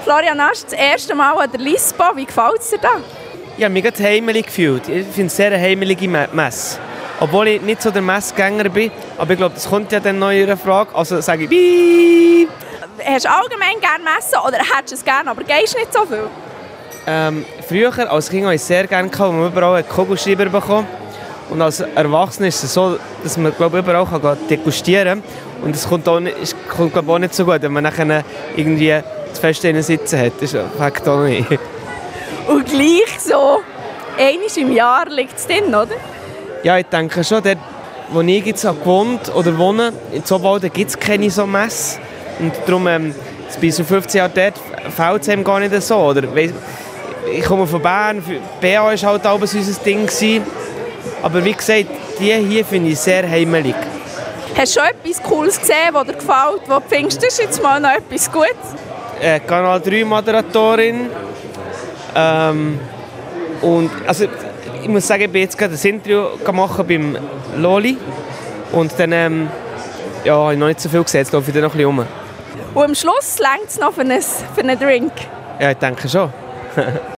Florian Asch, das erste Mal an der Lispo. Wie gefällt es dir da? Ich habe mich gerade heimelig gefühlt. Ich finde es sehr eine heimelige Messe. Obwohl ich nicht so der Messgänger bin. Aber ich glaube, das kommt ja dann noch in Ihrer Frage. Also sage ich Piep. Hast du allgemein gerne Messen oder hättest du es gerne, aber gehst nicht so viel? Früher als Kind habe ich es sehr gerne gehabt, wo man überall einen Kugelschreiber bekommen. Und als Erwachsener ist es so, dass man überall kann degustieren kann. Und es kommt, glaube auch nicht so gut, wenn man nachher irgendwie zu fest sitzen hat. Das fängt auch nicht. Und gleich so, einmal im Jahr liegt es drin, oder? Ja, ich denke schon, dort, wo ich jetzt gewohnt oder wohne, in Zobwalden gibt es keine so Messe. Und darum, bei so 15 Jahren dort fällt es einem gar nicht so. Oder, ich komme von Bern, BA war halt auch unser Ding. Aber wie gesagt, die hier finde ich sehr heimelig. Hast du schon etwas Cooles gesehen, das dir gefällt, wo du findest, das ist jetzt mal noch etwas Gutes? Kanal 3 Moderatorin. Und, also, ich muss sagen, ich bin jetzt gerade ein Interview machen beim Loli. Und dann ja, habe ich noch nicht so viel gesehen, jetzt laufe ich dann noch ein bisschen rum. Und am Schluss reicht es noch für einen Drink? Ja, ich denke schon.